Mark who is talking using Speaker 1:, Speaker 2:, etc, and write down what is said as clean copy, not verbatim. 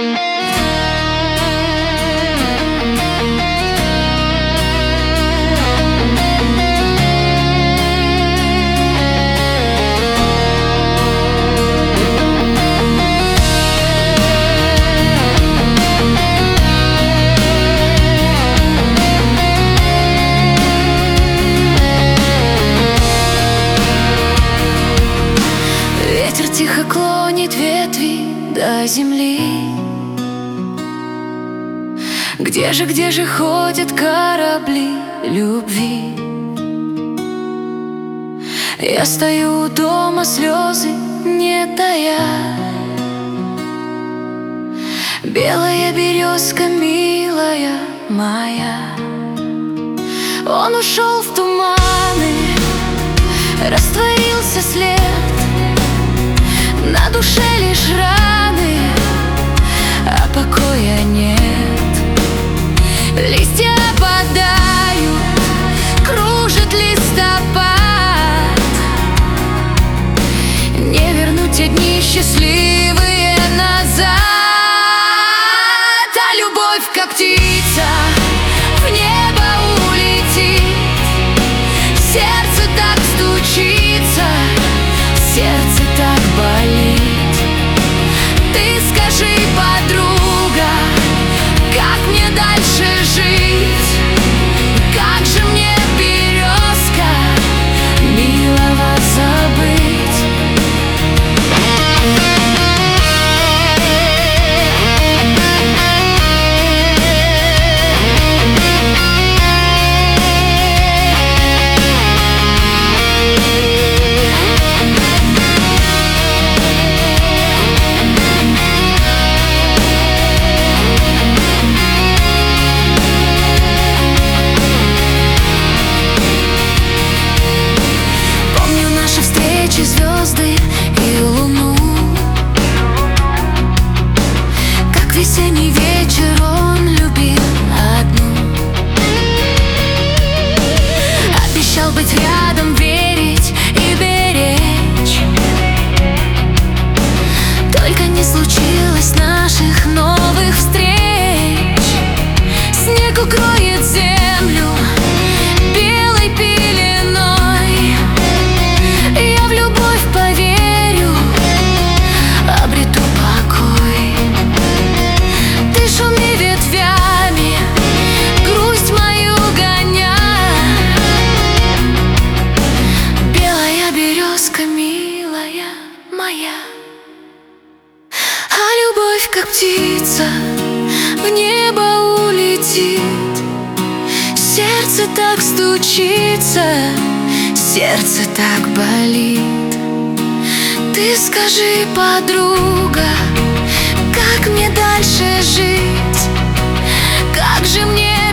Speaker 1: Тихо клонит ветви до земли. Где же ходят корабли любви? Я стою дома, слезы не тая. Белая березка, милая моя. Он ушел в туманы, растворился след. На душе лишь раны, а покоя нет. Листья опадают, кружит листопад. Не вернуть те дни счастливые назад. А любовь, как птица, в небо улетит. Сердце так стучится, сердце так болит. Ты скажи, подруга, как мне дальше жить? Как же мне, березка, милого забыть? Звезды и луну, как весенний вечер он любил одну. Обещал быть рядом, верить и беречь. Только не случилось наших новых встреч. Снег укроет землю белой пеленой. Я в любовь поверю, обрету покой. Ты шуми ветвями, грусть мою гоня. Белая березка, милая моя. А любовь, как птица, в небо улетит. Сердце так стучится, сердце так болит. Ты скажи, подруга, как мне дальше жить? Как же мне